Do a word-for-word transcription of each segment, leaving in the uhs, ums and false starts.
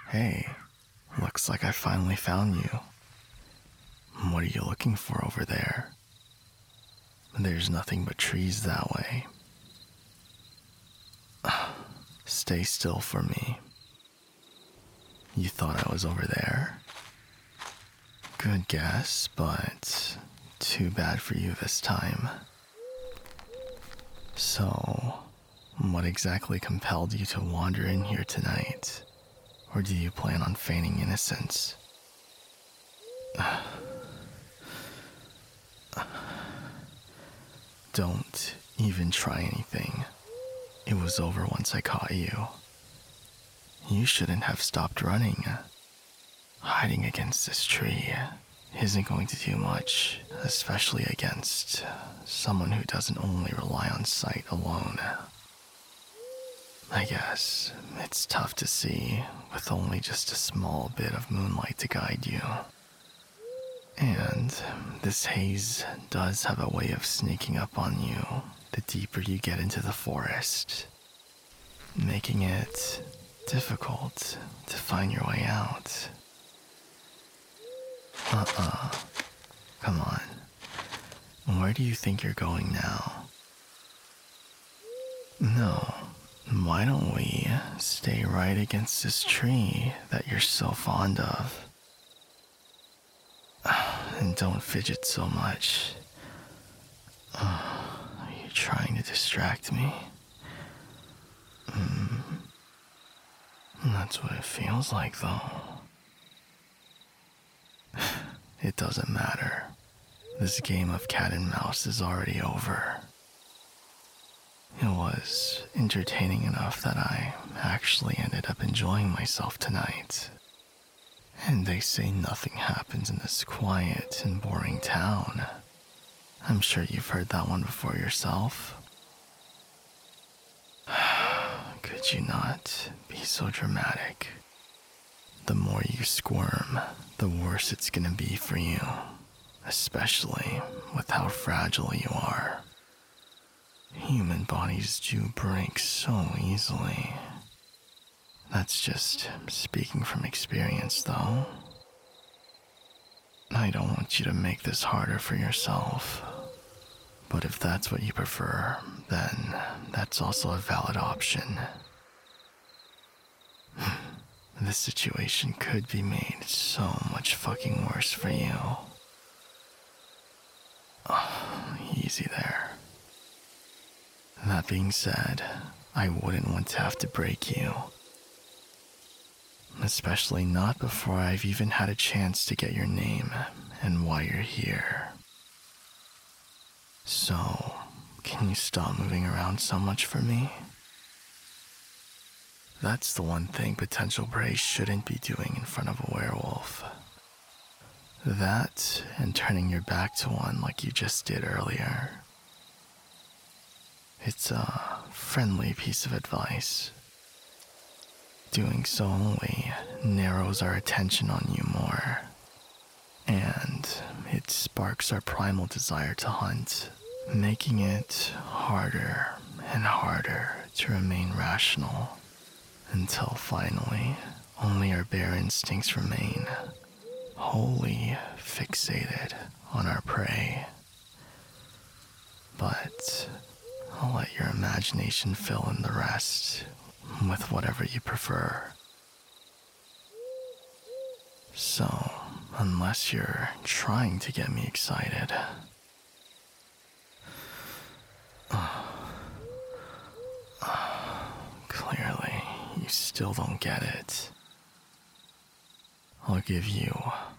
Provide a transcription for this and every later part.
Hey, looks like I finally found you. What are you looking for over there? There's nothing but trees that way. Stay still for me. You thought I was over there? Good guess, but too bad for you this time. So, what exactly compelled you to wander in here tonight? Or do you plan on feigning innocence? Don't even try anything. It was over once I caught you. You shouldn't have stopped running. Hiding against this tree isn't going to do much, especially against someone who doesn't only rely on sight alone. I guess it's tough to see with only just a small bit of moonlight to guide you. And this haze does have a way of sneaking up on you the deeper you get into the forest, making it difficult to find your way out. Uh-uh. Come on. Where do you think you're going now? No. Why don't we stay right against this tree that you're so fond of? And don't fidget so much. Are you trying to distract me? Mm. That's what it feels like, though. It doesn't matter. This game of cat and mouse is already over. It was entertaining enough that I actually ended up enjoying myself tonight. And they say nothing happens in this quiet and boring town. I'm sure you've heard that one before yourself. Could you not be so dramatic? The more you squirm, the worse it's gonna be for you, especially with how fragile you are. Human bodies do break so easily. That's just speaking from experience, though. I don't want you to make this harder for yourself. But if that's what you prefer, then that's also a valid option. This situation could be made so much fucking worse for you. Oh, easy there. That being said, I wouldn't want to have to break you. Especially not before I've even had a chance to get your name and why you're here. So, can you stop moving around so much for me? That's the one thing potential prey shouldn't be doing in front of a werewolf. That and turning your back to one like you just did earlier. It's a friendly piece of advice. Doing so only narrows our attention on you more, and it sparks our primal desire to hunt, making it harder and harder to remain rational, until finally only our bare instincts remain, wholly fixated on our prey. But I'll let your imagination fill in the rest with whatever you prefer. So, unless you're trying to get me excited, clearly you still don't get it. I'll give you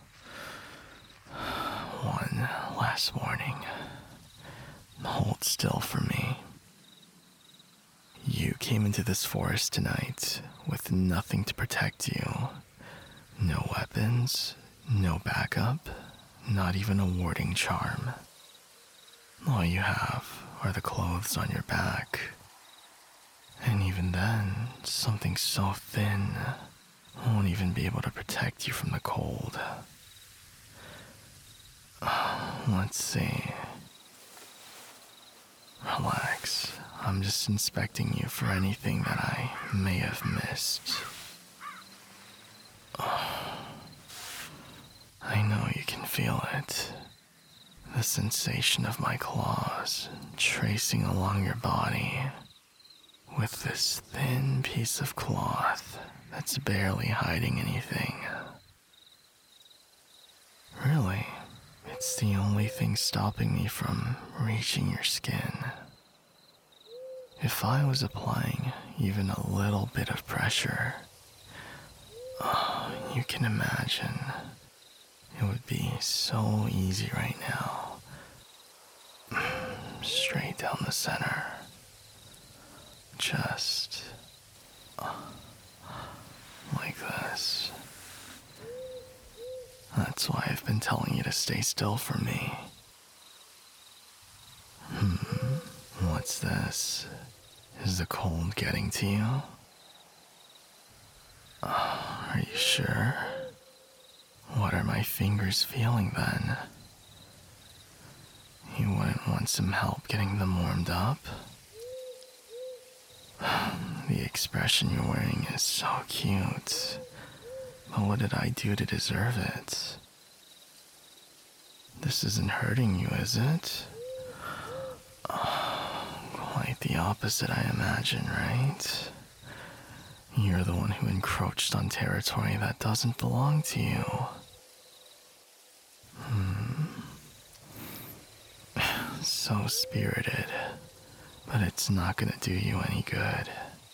one last warning. Hold still for me. You came into this forest tonight with nothing to protect you. No weapons, no backup, not even a warding charm. All you have are the clothes on your back. And even then, something so thin won't even be able to protect you from the cold. Let's see. Relax. I'm just inspecting you for anything that I may have missed. feel it. The sensation of my claws tracing along your body with this thin piece of cloth that's barely hiding anything. Really, it's the only thing stopping me from reaching your skin. If I was applying even a little bit of pressure, oh, you can imagine it would be so easy right now. Straight down the center. Just uh, like this. That's why I've been telling you to stay still for me. Hmm, what's this? Is the cold getting to you? Uh, are you sure? What are my fingers feeling then? You wouldn't want some help getting them warmed up? The expression you're wearing is so cute. But what did I do to deserve it? This isn't hurting you, is it? Oh, quite the opposite, I imagine, right? You're the one who encroached on territory that doesn't belong to you. Hmm. So spirited, but it's not gonna do you any good.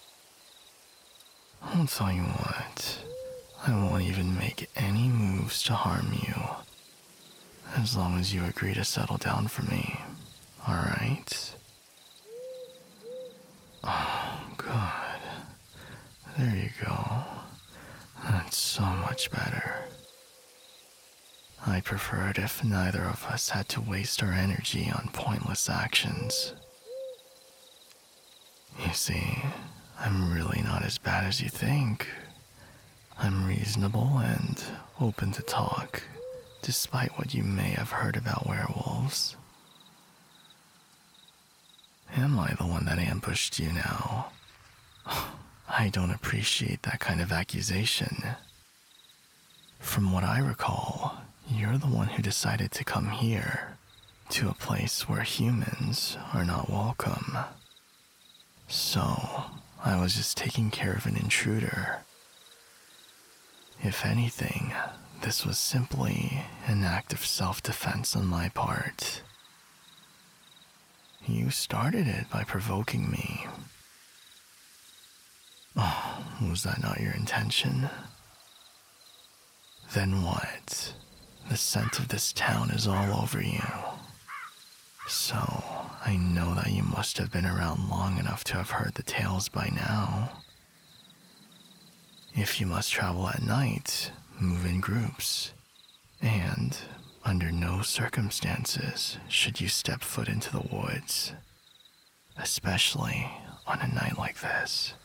I'll tell you what, I won't even make any moves to harm you, as long as you agree to settle down for me, alright? Oh, good. There you go. That's so much better. I'd prefer it if neither of us had to waste our energy on pointless actions. You see, I'm really not as bad as you think. I'm reasonable and open to talk, despite what you may have heard about werewolves. Am I the one that ambushed you now? I don't appreciate that kind of accusation. From what I recall, you're the one who decided to come here, to a place where humans are not welcome. So, I was just taking care of an intruder. If anything, this was simply an act of self-defense on my part. You started it by provoking me. Oh, was that not your intention? Then what? The scent of this town is all over you. So, I know that you must have been around long enough to have heard the tales by now. If you must travel at night, move in groups. And, under no circumstances should you step foot into the woods. Especially on a night like this.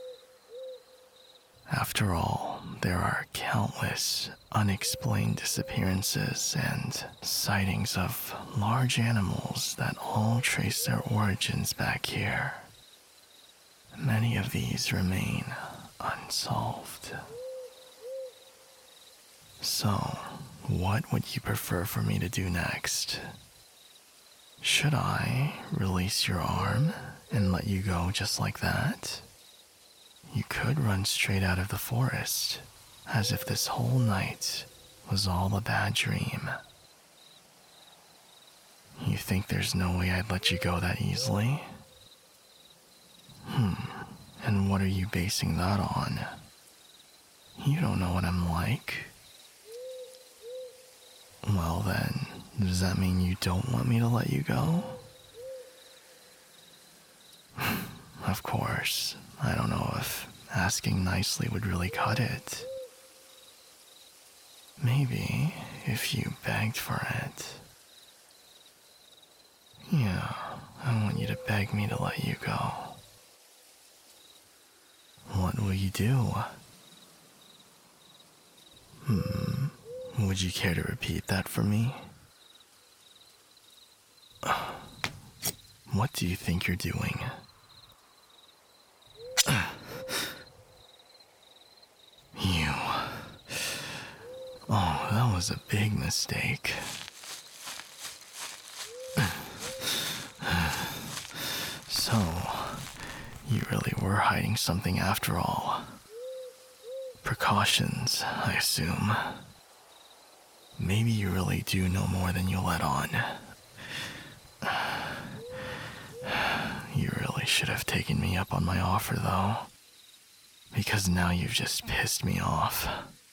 After all, there are countless unexplained disappearances and sightings of large animals that all trace their origins back here. Many of these remain unsolved. So, what would you prefer for me to do next? Should I release your arm and let you go just like that? You could run straight out of the forest, as if this whole night was all a bad dream. You think there's no way I'd let you go that easily? Hmm, and what are you basing that on? You don't know what I'm like. Well then, does that mean you don't want me to let you go? Of course, I don't know if asking nicely would really cut it. Maybe if you begged for it. Yeah, I want you to beg me to let you go. What will you do? Hmm, would you care to repeat that for me? What do you think you're doing? You. Oh, that was a big mistake. So, you really were hiding something after all. Precautions, I assume. Maybe you really do know more than you let on. You really should have taken me up on my offer, though. Because now you've just pissed me off.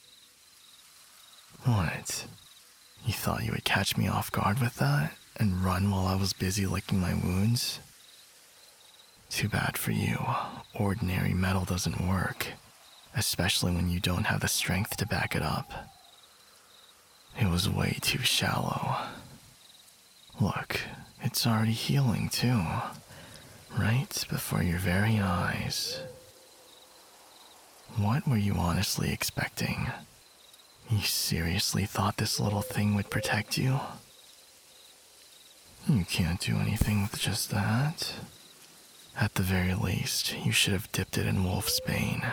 What? You thought you would catch me off guard with that and run while I was busy licking my wounds? Too bad for you. Ordinary metal doesn't work, especially when you don't have the strength to back it up. It was way too shallow. Look, it's already healing too, right before your very eyes. What were you honestly expecting? You seriously thought this little thing would protect you? You can't do anything with just that. At the very least, you should have dipped it in wolfsbane.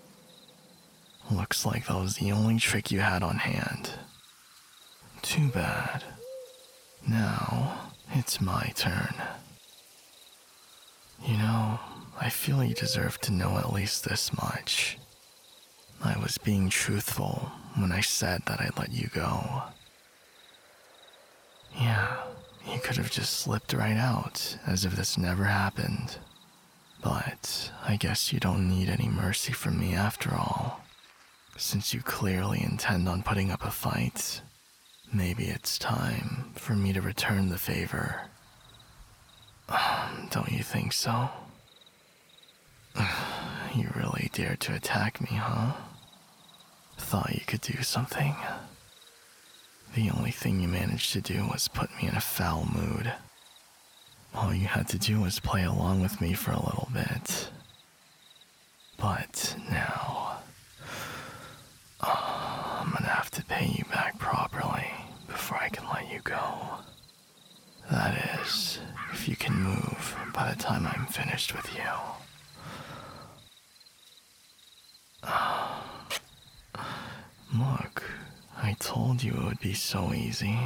Looks like that was the only trick you had on hand. Too bad. Now, it's my turn. You know, I feel you deserve to know at least this much. I was being truthful when I said that I'd let you go. Yeah, you could have just slipped right out as if this never happened. But I guess you don't need any mercy from me after all. Since you clearly intend on putting up a fight, maybe it's time for me to return the favor. Don't you think so? You really dared to attack me, huh? Thought you could do something. The only thing you managed to do was put me in a foul mood. All you had to do was play along with me for a little bit. But now, oh, I'm gonna have to pay you back properly before I can let you go. That is, if you can move by the time I'm finished with you. Look, I told you it would be so easy.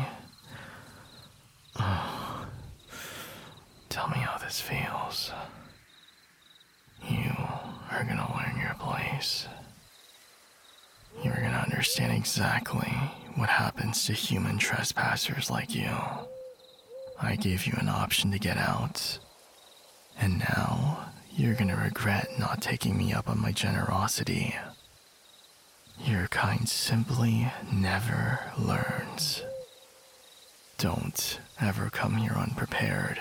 Tell me how this feels. You are gonna learn your place. You're gonna understand exactly what happens to human trespassers like you. I gave you an option to get out, and now you're gonna regret not taking me up on my generosity. Your kind simply never learns. Don't ever come here unprepared.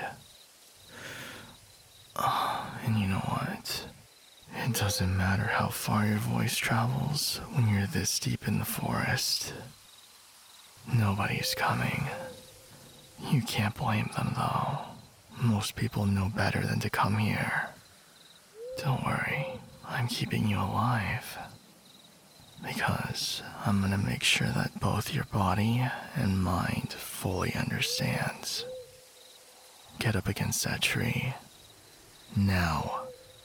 Oh, and you know what? It doesn't matter how far your voice travels when you're this deep in the forest. Nobody's coming. You can't blame them, though. Most people know better than to come here. Don't worry, I'm keeping you alive. Because I'm gonna make sure that both your body and mind fully understands. Get up against that tree. Now.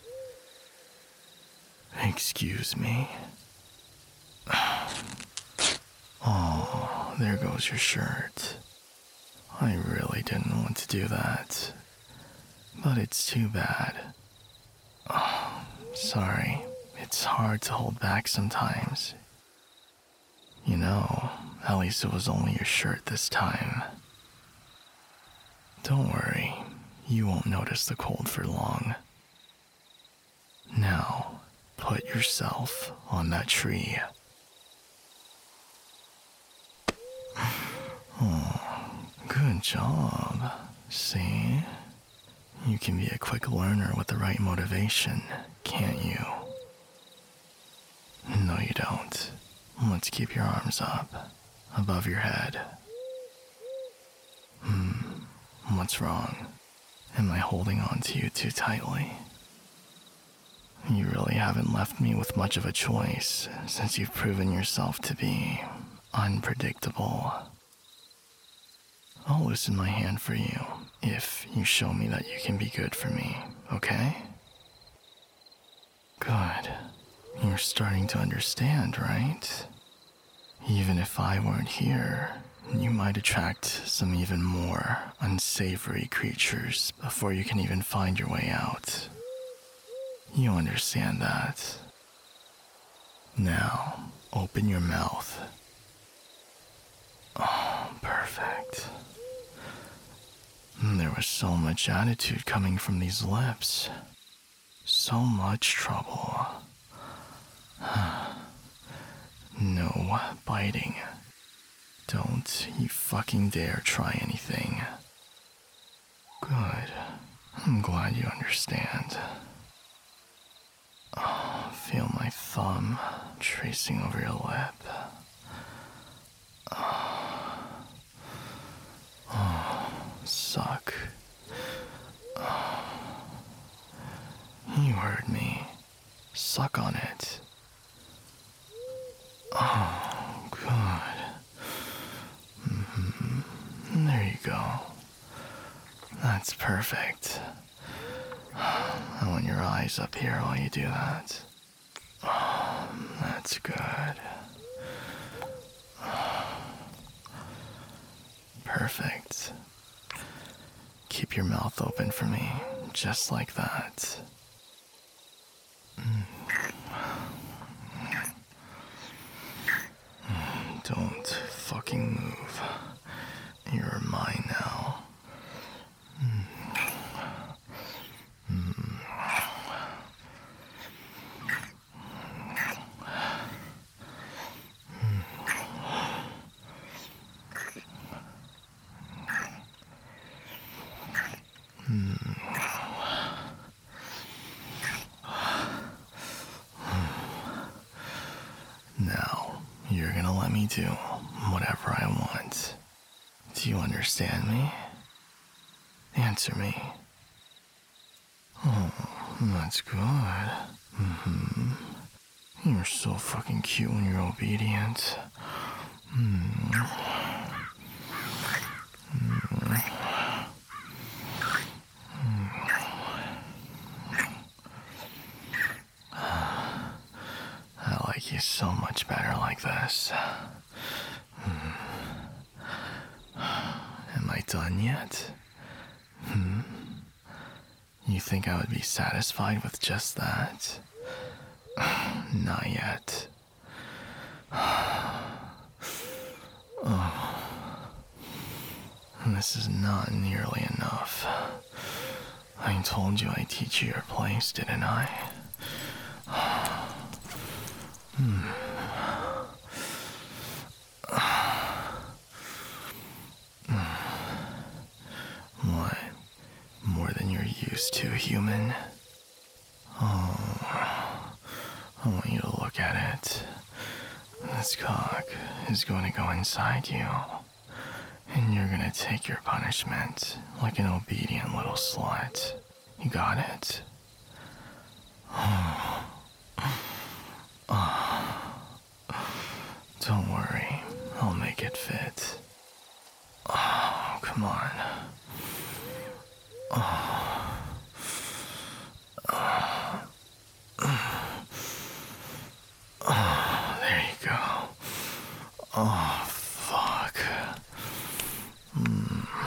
Excuse me. Oh, there goes your shirt. I really didn't want to do that. But it's too bad. Oh, sorry. It's hard to hold back sometimes. You know, at least it was only your shirt this time. Don't worry, you won't notice the cold for long. Now, put yourself on that tree. Oh, good job. See? You can be a quick learner with the right motivation, can't you? No, you don't. Let's keep your arms up, above your head. Hmm, what's wrong? Am I holding on to you too tightly? You really haven't left me with much of a choice since you've proven yourself to be unpredictable. I'll loosen my hand for you if you show me that you can be good for me, okay? Good. You're starting to understand, right? Even if I weren't here, you might attract some even more unsavory creatures before you can even find your way out. You understand that? Now, open your mouth. Oh, perfect. There was so much attitude coming from these lips. So much trouble. No biting. Don't you fucking dare try anything. Good. I'm glad you understand. Oh, feel my thumb tracing over your lip. Oh, oh suck. Oh. You heard me. Suck on it. Oh, good. Mm-hmm. There you go. That's perfect. I want your eyes up here while you do that. Oh, that's good. Perfect. Keep your mouth open for me, just like that. Don't fucking move. You're mine now. Now, you're gonna let me do whatever I want. Do you understand me? Answer me. Oh, that's good. Mm-hmm. You're so fucking cute when you're obedient. Mm. Mm. I like you so much better like this. Hmm. Am I done yet? Hmm? You think I would be satisfied with just that? Not yet. Oh. This is not nearly enough. I told you I'd teach you your place, didn't I? Hmm. What? More than you're used to, human? Oh, I want you to look at it. This cock is going to go inside you, and you're going to take your punishment like an obedient little slut. You got it? Oh. Oh. Don't worry, I'll make it fit. Oh, come on. Oh. Oh. Oh, there you go. Oh, fuck. Mm.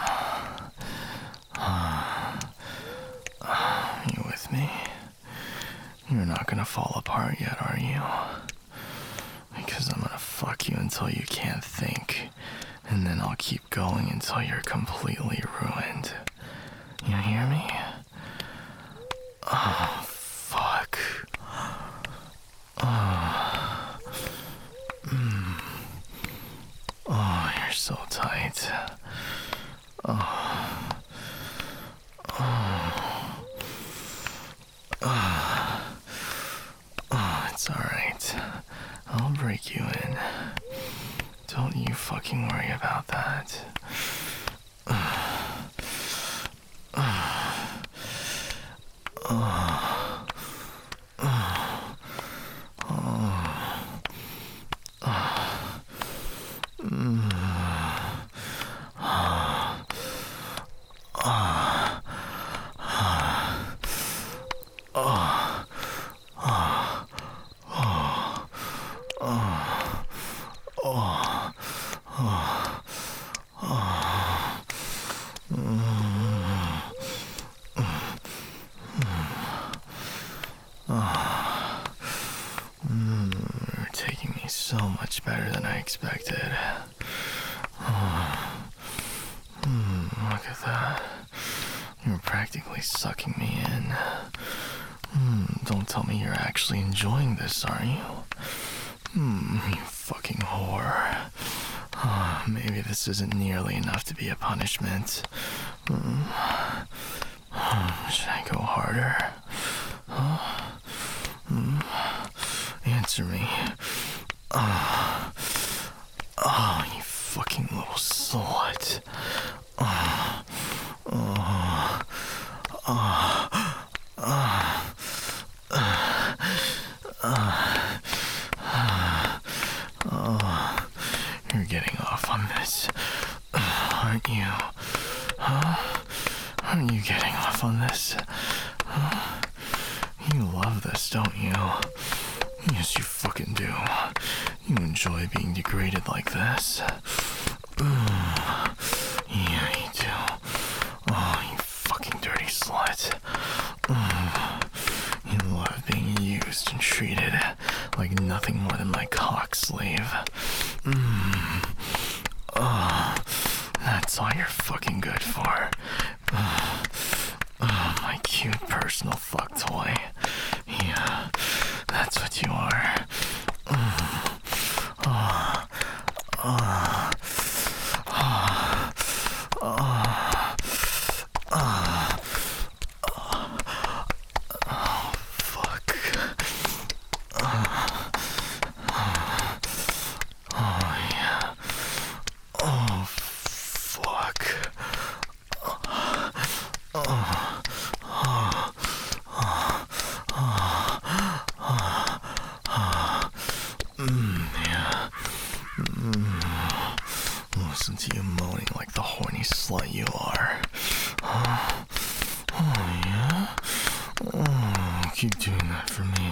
Uh, uh, you with me? You're not gonna fall apart yet, are you? Because I'm gonna fuck you until you can't think, and then I'll keep going until you're completely ruined. You hear me? Oh, fuck. Oh. Mm. Oh, you're so tight. Oh. Oh. Oh. Oh, it's alright. I'll break you in. Don't you fucking worry about that. Oh. so much better than I expected. Oh. Mm, look at that. You're practically sucking me in. Mm, don't tell me you're actually enjoying this, are you? Hmm, you fucking whore. Oh, maybe this isn't nearly enough to be a punishment. Mm. Should I go harder? Huh? Mm. Answer me. Oh. Oh, you fucking little slut. Oh. Oh. Oh. Oh. Oh, you're getting off on this, aren't you? Huh? Aren't you getting off on this? Huh? You love this, don't you? Yes, you fucking do. You enjoy being degraded like this. Mm. Yeah, you do. Oh, you fucking dirty slut. Mm. You love being used and treated like nothing more than my cock slave. Mm. Oh, that's all you're fucking good for. Oh, oh, my cute personal fuck toy. Yeah, that's what you are. Mm. Oh, oh, oh, oh, oh. Listen to you moaning like the horny slut you are. Huh? Oh, yeah? Oh, keep doing that for me.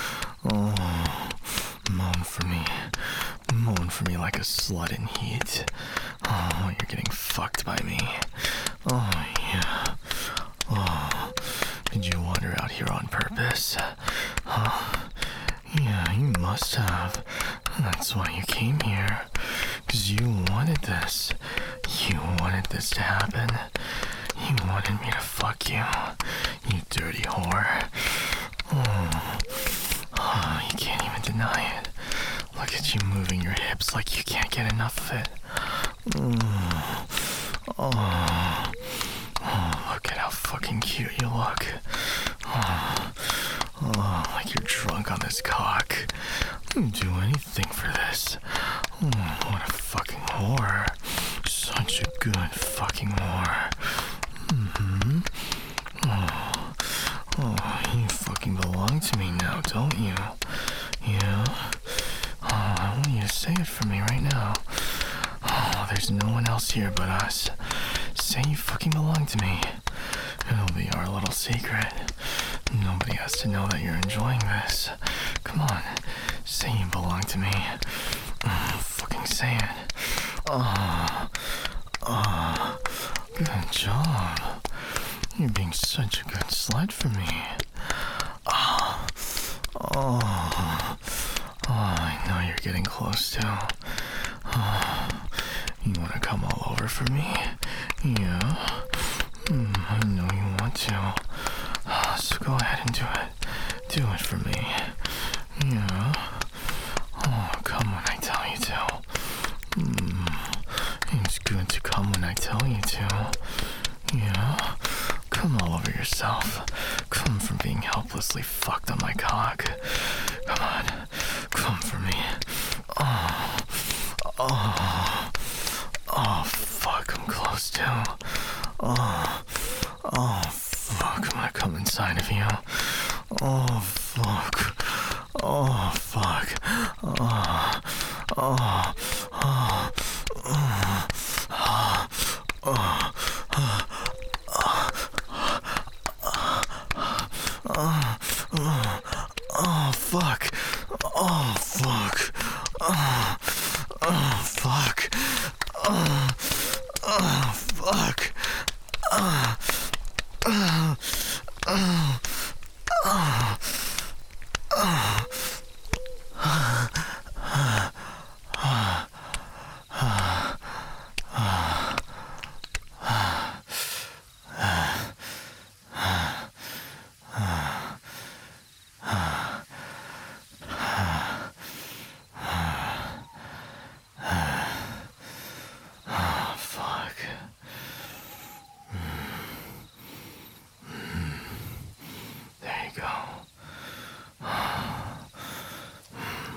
Oh, moan for me. Moan for me like a slut in heat. Oh, you're getting fucked by me. Oh, yeah. Oh, did you wander out here on purpose? Huh? Yeah, you must have. That's why you came here. Because you wanted this. You wanted this to happen. You wanted me to fuck you. You dirty whore. Oh, oh, you can't even deny it. Look at you moving your hips like you can't get enough of it. Oh, oh, oh, look at how fucking cute you look. Oh, oh, like you're drunk on this cock. I'd do anything for this. Oh, what a fucking whore. Such a good fucking whore. Mm-hmm. Oh, oh, you fucking belong to me now, don't you? Yeah? Oh, I want you to say it for me right now. Oh, there's no one else here but us. Say you fucking belong to me. It'll be our little secret. Nobody has to know that you're enjoying this. Come on, say you belong to me. Oh, fucking say it. Oh, oh, good job. You're being such a good slut for me. Oh, oh, oh, I know you're getting close to. Oh, you want to come all over for me? Yeah. Mm, I know you want to. So go ahead and do it. Do it for me. Yeah. Oh, come when I tell you to. Mm, it's good to come when I tell you to. Yeah. Come all over yourself. Come from being helplessly fucked on my cock. Come on. Come for me. Oh. Oh. Oh, fuck. I'm close to. Oh. Oh, fuck. I'm gonna come inside of you. Oh, fuck. Oh, fuck. Oh. Oh. Oh. Oh. Oh. Oh. Oh, oh, oh, fuck. Oh, fuck. Oh, oh, fuck. Oh, oh, fuck. Oh, oh, oh, oh, oh.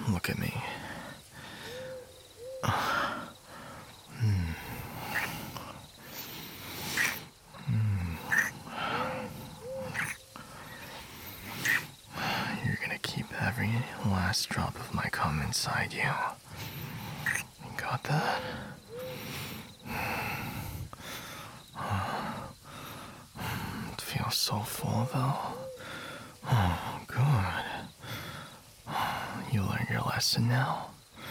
Look at me. You're gonna keep every last drop of my cum inside you. You got that? It feels so full, though. Oh, good. You learned your lesson now.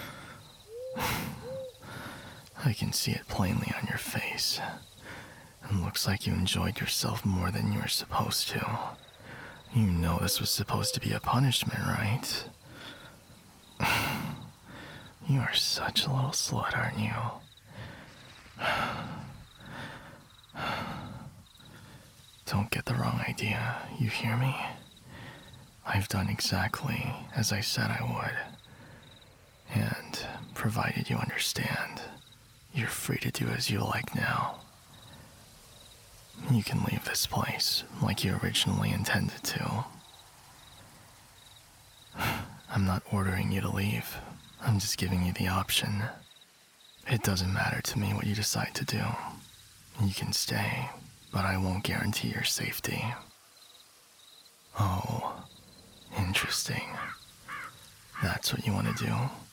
I can see it plainly on your face. It looks like you enjoyed yourself more than you were supposed to. You know this was supposed to be a punishment, right? You are such a little slut, aren't you? Don't get the wrong idea, you hear me? I've done exactly as I said I would. And provided you understand, you're free to do as you like now. You can leave this place like you originally intended to. I'm not ordering you to leave. I'm just giving you the option. It doesn't matter to me what you decide to do. You can stay, but I won't guarantee your safety. Oh, interesting. That's what you want to do?